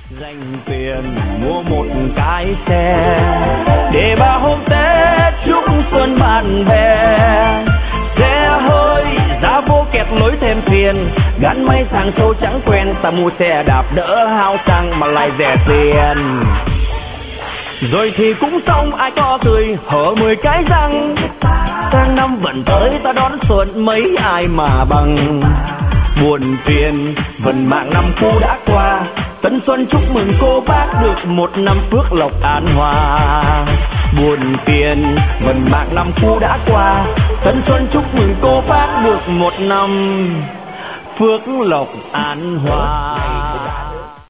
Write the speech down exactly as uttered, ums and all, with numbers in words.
dành tiền mua một cái xe để ba hôm Tết chúc xuân bạn bè. Xe hơi giá vô kẹt lối thêm phiền, gắn máy thằng sâu trắng quen, ta mua xe đạp đỡ hao xăng mà lại rẻ tiền. Rồi thì cũng xong ai có cười hở mười cái răng, sang năm vẫn tới ta đón xuân mấy ai mà bằng. Buồn phiền vận mạng năm cũ đã qua, tân xuân chúc mừng cô bác được một năm phước lộc an hòa. Buồn phiền vận mạng năm cũ đã qua, tân xuân chúc mừng cô bác được một năm phước lộc an hòa.